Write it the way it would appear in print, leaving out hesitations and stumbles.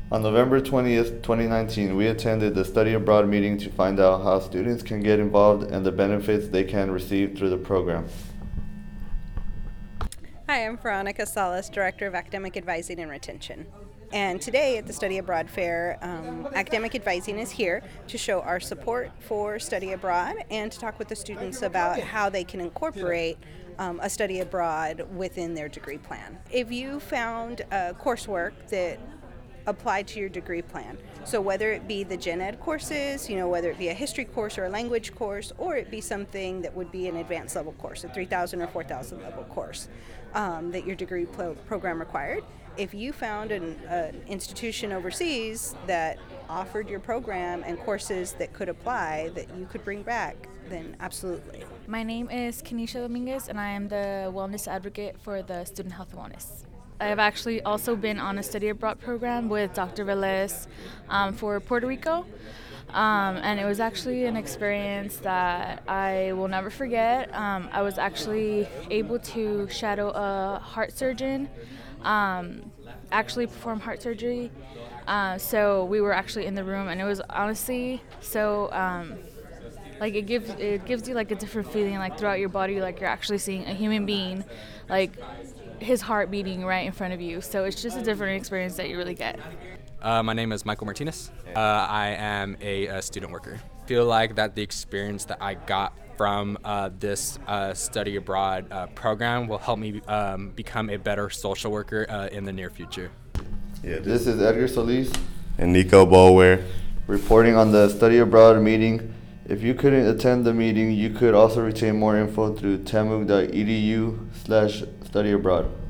On November 20th, 2019, we attended the Study Abroad meeting to find out how students can get involved and the benefits they can receive through the program. Hi, I'm Veronica Salas, Director of Academic Advising and Retention. And today at the Study Abroad Fair, Academic Advising is here to show our support for study abroad and to talk with the students about how they can incorporate a study abroad within their degree plan. If you found coursework that applied to your degree plan, so whether it be the gen ed courses, whether it be a history course or a language course, or it be something that would be an advanced level course, a 3,000 or 4,000 level course that your degree program required. If you found an institution overseas that offered your program and courses that could apply that you could bring back, then absolutely. My name is Kenisha Dominguez, and I am the wellness advocate for the Student Health and Wellness. I have actually also been on a study abroad program with Dr. Velez for Puerto Rico, and it was actually an experience that I will never forget. I was actually able to shadow a heart surgeon, actually perform heart surgery. So we were actually in the room, and it was honestly so it gives you like a different feeling, like throughout your body, like you're actually seeing a human being, like his heart beating right in front of you. So it's just a different experience that you really get. My name is Michael Martinez. I am a student worker. I feel like that the experience that I got from this study abroad program will help me become a better social worker in the near future. This is Edgar Solis and Nico Boulware reporting on the Study Abroad meeting. If you couldn't attend the meeting, you could also retain more info through tamug.edu/studyabroad.